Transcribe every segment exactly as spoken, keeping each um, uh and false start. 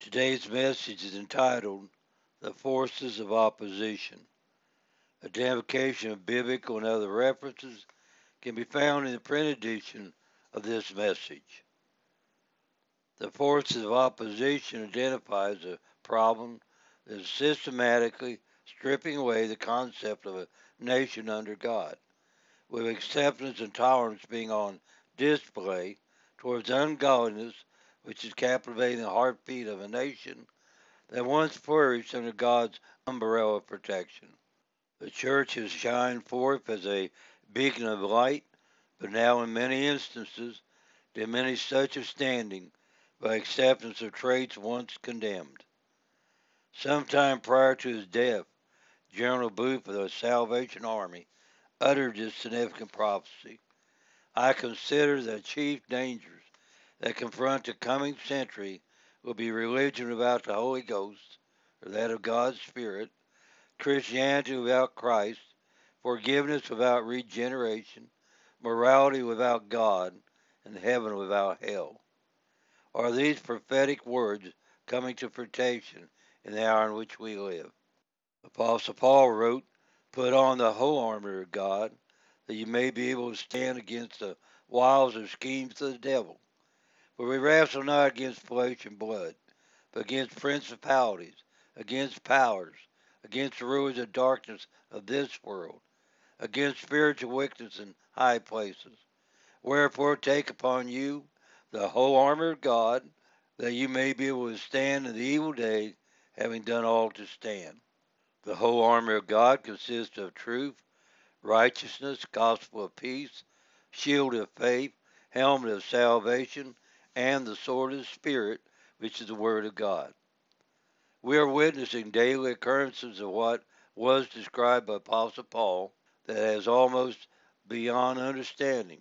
Today's message is entitled The Forces of Opposition. Identification of biblical and other references can be found in the print edition of this message. The forces of opposition identifies a problem that is systematically stripping away the concept of a nation under God, with acceptance and tolerance being on display towards ungodliness, which is captivating the heartbeat of a nation that once flourished under God's umbrella of protection. The church has shined forth as a beacon of light, but now in many instances diminished such a standing by acceptance of traits once condemned. Sometime prior to his death, General Booth of the Salvation Army uttered this significant prophecy. I consider the chief dangers that confront the coming century will be religion without the Holy Ghost, or that of God's Spirit, Christianity without Christ, forgiveness without regeneration, morality without God, and heaven without hell. Are these prophetic words coming to fruition in the hour in which we live? Apostle Paul wrote, Put on the whole armor of God, that you may be able to stand against the wiles or schemes of the devil. For we wrestle not against flesh and blood, but against principalities, against powers, against the rulers of darkness of this world, against spiritual wickedness in high places. Wherefore take upon you the whole armor of God, that you may be able to stand in the evil day, having done all to stand. The whole armor of God consists of truth, righteousness, gospel of peace, shield of faith, helmet of salvation, and the sword of the Spirit, which is the Word of God. We are witnessing daily occurrences of what was described by Apostle Paul that is almost beyond understanding,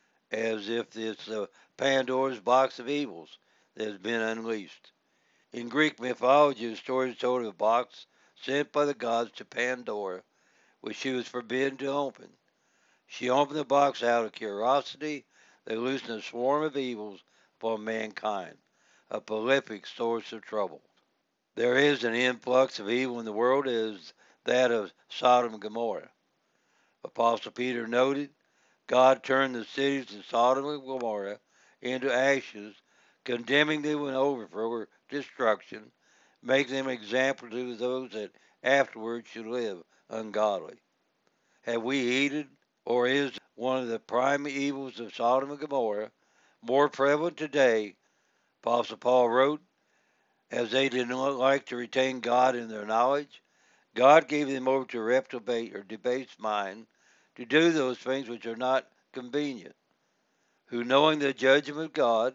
as if it's a Pandora's box of evils that has been unleashed. In Greek mythology, the story is told of a box sent by the gods to Pandora, which she was forbidden to open. She opened the box out of curiosity. They loosened a swarm of evils upon mankind, a prolific source of trouble. There is an influx of evil in the world as that of Sodom and Gomorrah. Apostle Peter noted, God turned the cities of Sodom and Gomorrah into ashes, condemning them in overthrow or destruction, making them example to those that afterwards should live ungodly. Have we heeded, or is one of the prime evils of Sodom and Gomorrah more prevalent today? Apostle Paul wrote, as they did not like to retain God in their knowledge, God gave them over to reprobate or debased mind to do those things which are not convenient, who knowing the judgment of God,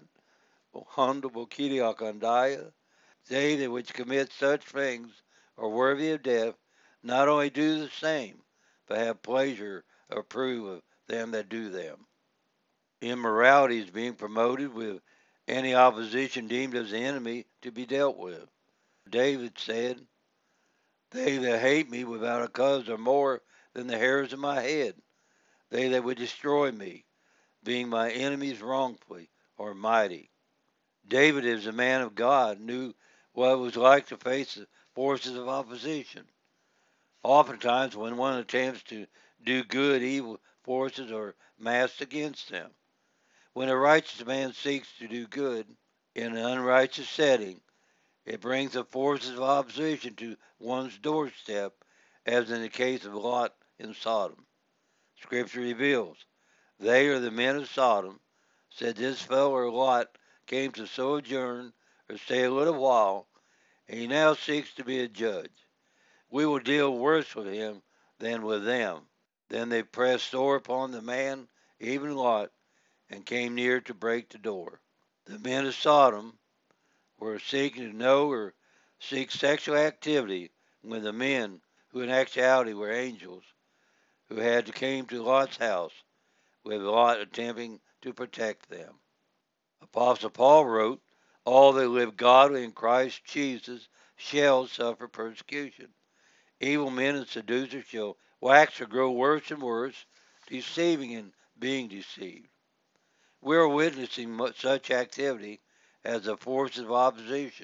they that which commit such things are worthy of death, not only do the same, but have pleasure or approve of them that do them. Immorality is being promoted with any opposition deemed as the enemy to be dealt with. David said, They that hate me without a cause are more than the hairs of my head. They that would destroy me, being my enemies wrongfully, are mighty. David, as a man of God, knew what it was like to face the forces of opposition. Oftentimes, when one attempts to do good, evil forces are massed against them. When a righteous man seeks to do good in an unrighteous setting, it brings the forces of opposition to one's doorstep, as in the case of Lot in Sodom. Scripture reveals, they are the men of Sodom, said this fellow Lot came to sojourn or stay a little while, and he now seeks to be a judge. We will deal worse with him than with them. Then they pressed sore upon the man, even Lot, and came near to break the door. The men of Sodom were seeking to know or seek sexual activity with the men who in actuality were angels, who had came to Lot's house, with Lot attempting to protect them. Apostle Paul wrote, All that live godly in Christ Jesus shall suffer persecution. Evil men and seducers shall wax or grow worse and worse, deceiving and being deceived. We are witnessing such activity as the forces of opposition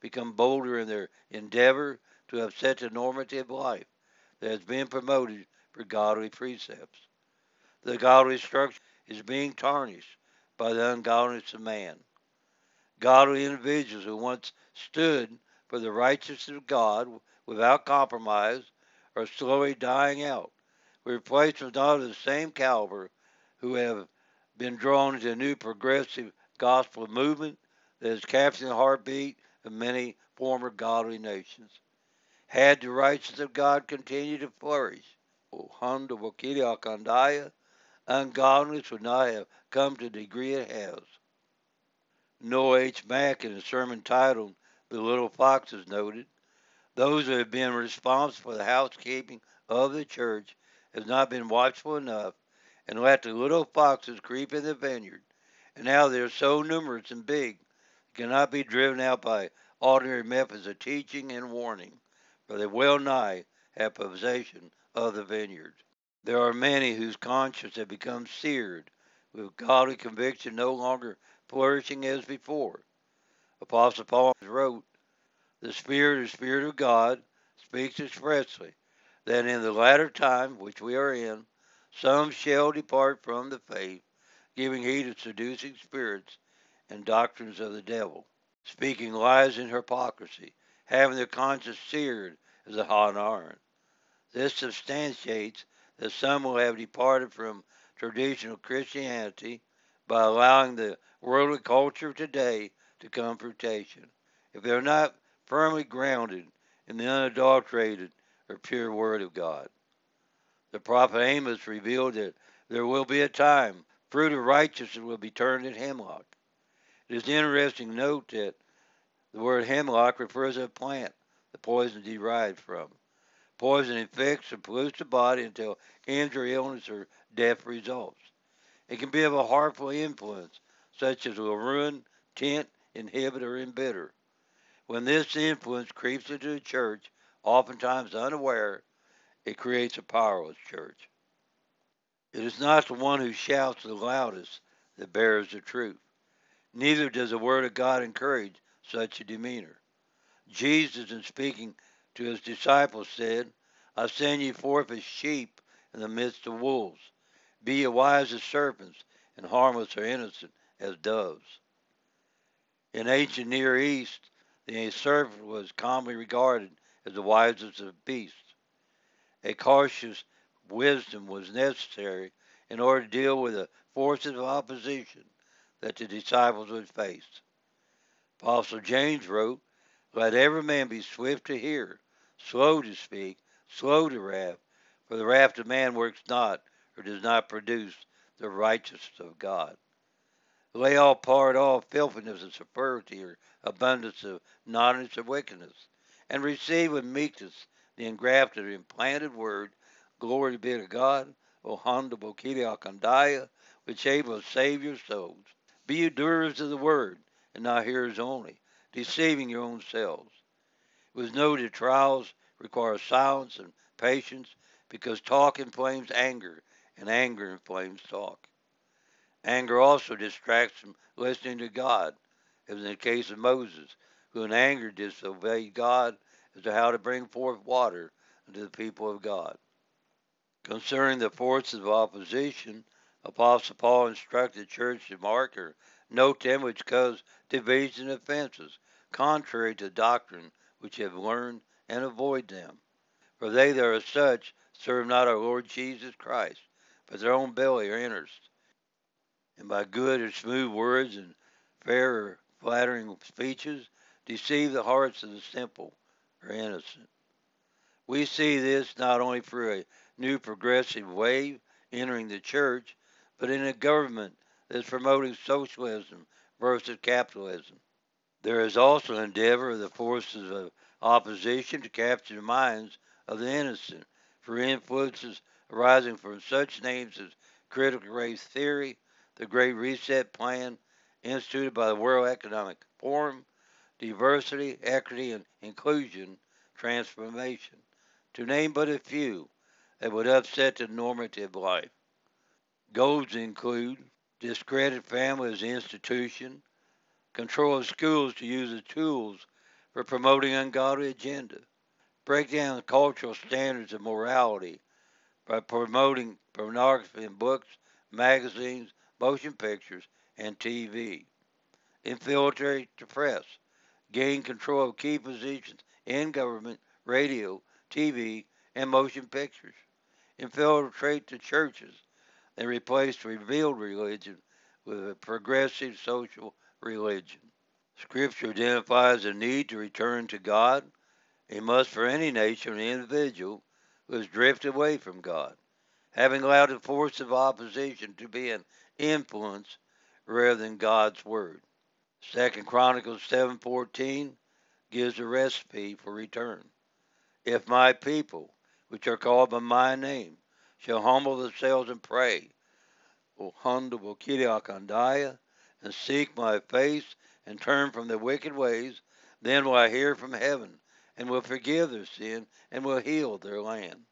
become bolder in their endeavor to upset the normative life that has been promoted for godly precepts. The godly structure is being tarnished by the ungodliness of man. Godly individuals who once stood for the righteousness of God without compromise are slowly dying out, replaced with not of the same caliber who have been drawn into a new progressive gospel movement that is capturing the heartbeat of many former godly nations. Had the righteousness of God continued to flourish, Honda Wakili Akandaya, ungodliness would not have come to the degree it has. Noah H. Mack, in a sermon titled The Little Foxes, noted, those who have been responsible for the housekeeping of the church have not been watchful enough and let the little foxes creep in the vineyard, and now they are so numerous and big, they cannot be driven out by ordinary methods of teaching and warning, for they well nigh have possession of the vineyard. There are many whose conscience have become seared, with godly conviction no longer flourishing as before. Apostle Paul wrote, the Spirit, the Spirit of God, speaks expressly that in the latter time which we are in, some shall depart from the faith, giving heed to seducing spirits and doctrines of the devil, speaking lies and hypocrisy, having their conscience seared as a hot iron. This substantiates that some will have departed from traditional Christianity by allowing the worldly culture of today to come fruition, if they are not firmly grounded in the unadulterated or pure Word of God. The prophet Amos revealed that there will be a time fruit of righteousness will be turned into hemlock. It is interesting to note that the word hemlock refers to a plant the poison is derived from. Poison infects and pollutes the body until injury, illness, or death results. It can be of a harmful influence, such as will ruin, tint, inhibit, or embitter. When this influence creeps into the church, oftentimes unaware, it creates a powerless church. It is not the one who shouts the loudest that bears the truth. Neither does the Word of God encourage such a demeanor. Jesus, in speaking to his disciples, said, I send you forth as sheep in the midst of wolves. Be ye wise as serpents, and harmless or innocent as doves. In ancient Near East, the serpent was commonly regarded as the wisest of beasts. A cautious wisdom was necessary in order to deal with the forces of opposition that the disciples would face. Apostle James wrote, let every man be swift to hear, slow to speak, slow to wrath, for the wrath of man works not, or does not produce the righteousness of God. Lay all apart all filthiness and superfluity, or abundance of naughtiness or wickedness, and receive with meekness the engrafted or implanted word, glory be to God, O Honda Bokili Akandaya, which able to save your souls. Be you doers of the word, and not hearers only, deceiving your own selves. It was noted trials require silence and patience, because talk inflames anger, and anger inflames talk. Anger also distracts from listening to God, as in the case of Moses, who in anger disobeyed God as to how to bring forth water unto the people of God. Concerning the forces of opposition, Apostle Paul instructed the church to mark or note them which cause division and offenses, contrary to doctrine which have learned, and avoid them. For they that are such serve not our Lord Jesus Christ, but their own belly or interest, and by good or smooth words and fair or flattering speeches deceive the hearts of the simple or innocent. We see this not only through a new progressive wave entering the church, but in a government that is promoting socialism versus capitalism. There is also an endeavor of the forces of opposition to capture the minds of the innocent for influences arising from such names as critical race theory, the Great Reset Plan, instituted by the World Economic Forum, diversity, equity, and inclusion transformation, to name but a few that would upset the normative life. Goals include discredit family as an institution, control of schools to use as tools for promoting ungodly agenda. Break down the cultural standards of morality by promoting pornography in books, magazines, motion pictures, and T V. Infiltrate the press. Gain control of key positions in government, radio, T V, and motion pictures. Infiltrate the churches and replace revealed religion with a progressive social religion. Scripture identifies a need to return to God, a must for any nation or individual who has drifted away from God, having allowed the force of opposition to be an influence rather than God's word. Second Chronicles seven fourteen gives a recipe for return. If my people, which are called by my name, shall humble themselves and pray, O humble Kiriakandaya, and seek my face and turn from their wicked ways, then will I hear from heaven and will forgive their sin and will heal their land.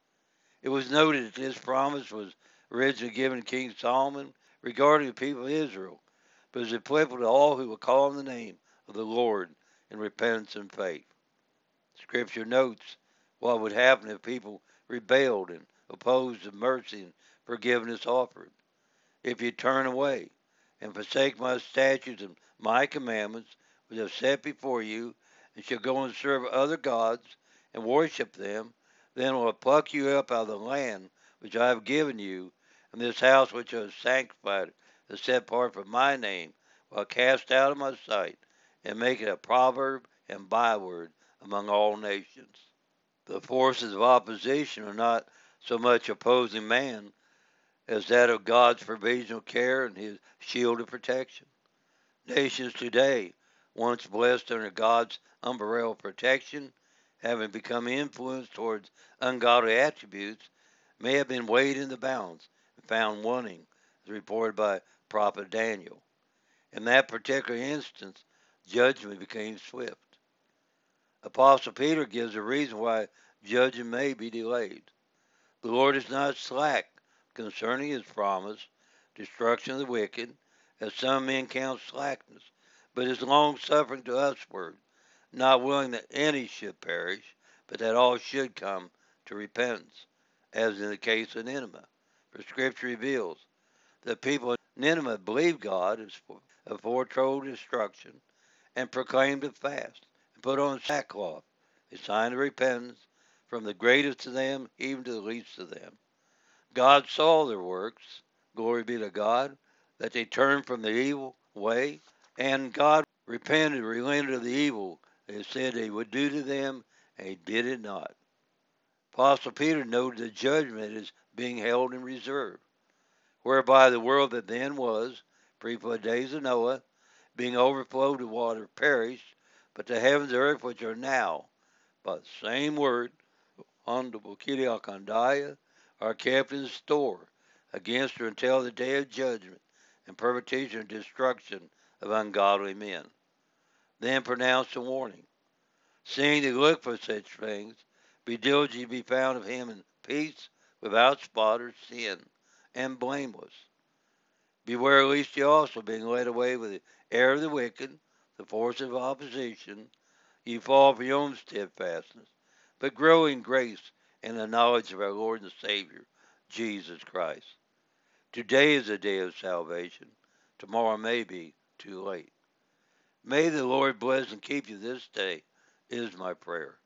It was noted that this promise was originally given to King Solomon regarding the people of Israel, but is applicable to all who will call on the name of the Lord in repentance and faith. Scripture notes what would happen if people rebelled and opposed the mercy and forgiveness offered. If you turn away and forsake my statutes and my commandments, which I have set before you, and shall go and serve other gods and worship them, then will I pluck you up out of the land which I have given you, and this house which I have sanctified and set apart for my name, will I cast out of my sight, and make it a proverb and byword among all nations. The forces of opposition are not so much opposing man as that of God's provisional care and his shield of protection. Nations today, once blessed under God's umbrella of protection, having become influenced towards ungodly attributes, may have been weighed in the balance and found wanting, as reported by prophet Daniel. In that particular instance, judgment became swift. Apostle Peter gives a reason why judgment may be delayed. The Lord is not slack concerning his promise, destruction of the wicked, as some men count slackness, but is long suffering to usward, not willing that any should perish, but that all should come to repentance, as in the case of Nineveh. For Scripture reveals that people of Nineveh believed God as foretold destruction, and proclaimed a fast, and put on sackcloth, a sign of repentance, from the greatest of them even to the least of them. God saw their works, glory be to God, that they turned from the evil way, and God repented, relented of the evil they said they would do to them, and he did it not. Apostle Peter noted that judgment is being held in reserve, whereby the world that then was, pre-flood days of Noah, being overflowed with water, perished, but the heavens and earth which are now, by the same word, honorable Kiriakandaya, are kept in store against her until the day of judgment and perpetuation and destruction of ungodly men. Then pronounced a warning, seeing to look for such things, be diligent to be found of him in peace, without spot or sin, and blameless. Beware lest ye also, being led away with the error of the wicked, the force of opposition, ye fall for your own steadfastness, but grow in grace and the knowledge of our Lord and Savior, Jesus Christ. Today is a day of salvation. Tomorrow may be too late. May the Lord bless and keep you this day, is my prayer.